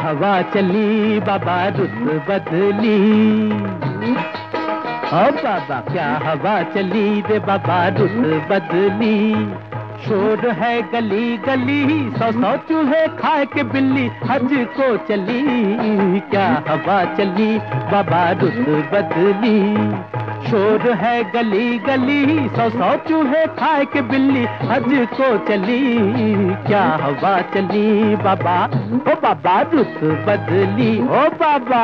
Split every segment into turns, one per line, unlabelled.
हवा चली बाबा रुत बदली। ओ बाबा क्या हवा चली रे बाबा रुत बदली। शोर है गली गली, सौ सौ चूहे खाए के बिल्ली हज को चली। क्या हवा चली बाबा रुत बदली। शोर है गली गली, सौ सौ चूहे खाए के बिल्ली हज को चली। क्या हवा चली बाबा, ओ बाबा रुत बदली। ओ बाबा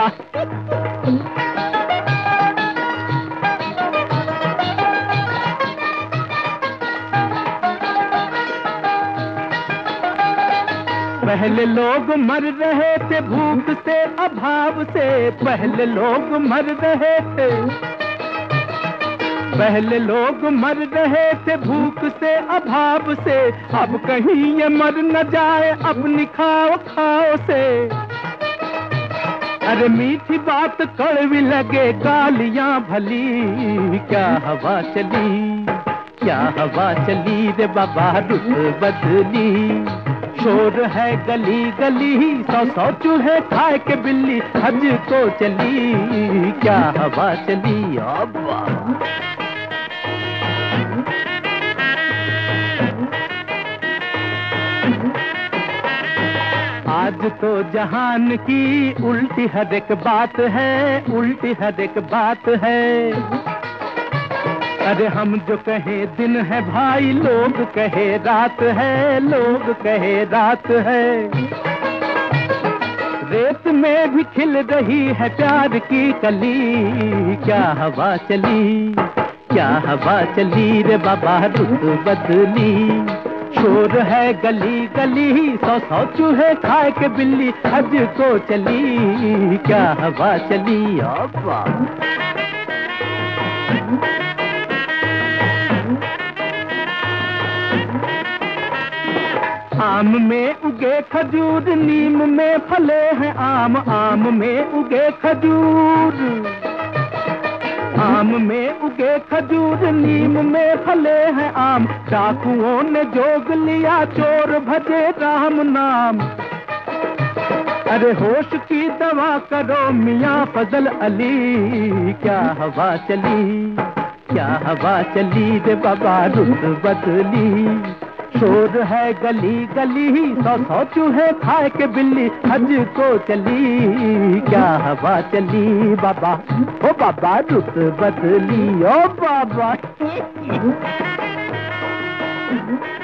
पहले लोग मर रहे थे भूख से अभाव से। पहले लोग मर रहे थे, पहले लोग मर रहे थे भूख से अभाव से। अब कहीं ये मर न जाए अपनी खाओ खाओ से। अरे मीठी बात कड़वी लगे गालियां भली। क्या हवा चली, क्या हवा चली रे बाबा रुत बदली। शोर है गली गली, सौ सौ चूहे खाए के बिल्ली हज को चली। क्या हवा चली अब्बा। आज तो जहान की उल्टी हर एक बात है, उल्टी हर एक बात है। अरे हम जो कहे दिन है भाई, लोग कहे रात है, लोग कहे रात है। रेत में भी खिल रही है प्यार की कली। क्या हवा चली, क्या हवा चली रे बाबा रुत बदली। शोर है गली गली, सौ सौ चूहे खाए के बिल्ली हज को चली। क्या हवा चली अब्बा। आम में उगे खजूर, नीम में फले हैं आम। आम में उगे खजूर, आम में उगे खजूर, नीम में फले हैं आम। डाकुओं ने जोग लिया, चोर भजे राम नाम। अरे होश की दवा करो मियाँ फजल अली। क्या हवा चली, क्या हवा चली रे बाबा रुत बदली। शोर है गली गली, सौ सौ चूहे खाए के बिल्ली हज को चली। क्या हवा चली बाबा, ओ बाबा रुत बदली। ओ बाबा